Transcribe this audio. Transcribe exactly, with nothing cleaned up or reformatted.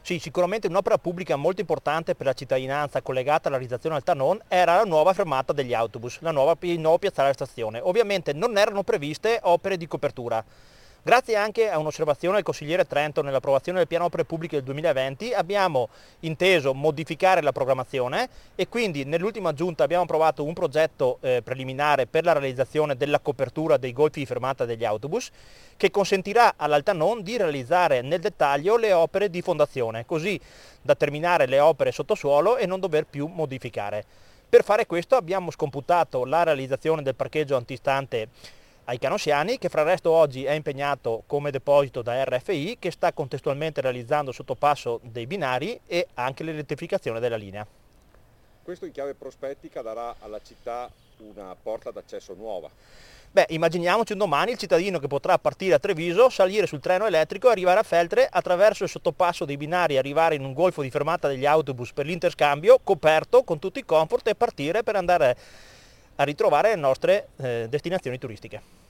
Sì, sicuramente un'opera pubblica molto importante per la cittadinanza collegata alla realizzazione del Tanon era la nuova fermata degli autobus, la nuova, il nuovo piazzale della stazione. Ovviamente non erano previste opere di copertura. Grazie anche a un'osservazione del consigliere Trento nell'approvazione del piano opere pubbliche del duemilaventi abbiamo inteso modificare la programmazione e quindi nell'ultima giunta abbiamo approvato un progetto eh, preliminare per la realizzazione della copertura dei golfi di fermata degli autobus che consentirà all'Altanon di realizzare nel dettaglio le opere di fondazione, così da terminare le opere sottosuolo e non dover più modificare. Per fare questo abbiamo scomputato la realizzazione del parcheggio antistante ai Canosiani, che fra il resto oggi è impegnato come deposito da R F I, che sta contestualmente realizzando il sottopasso dei binari e anche l'elettrificazione della linea. Questo in chiave prospettica darà alla città una porta d'accesso nuova. Beh, immaginiamoci un domani il cittadino che potrà partire a Treviso, salire sul treno elettrico, arrivare a Feltre, attraverso il sottopasso dei binari, arrivare in un golfo di fermata degli autobus per l'interscambio, coperto con tutti i comfort e partire per andare a ritrovare le nostre eh, destinazioni turistiche.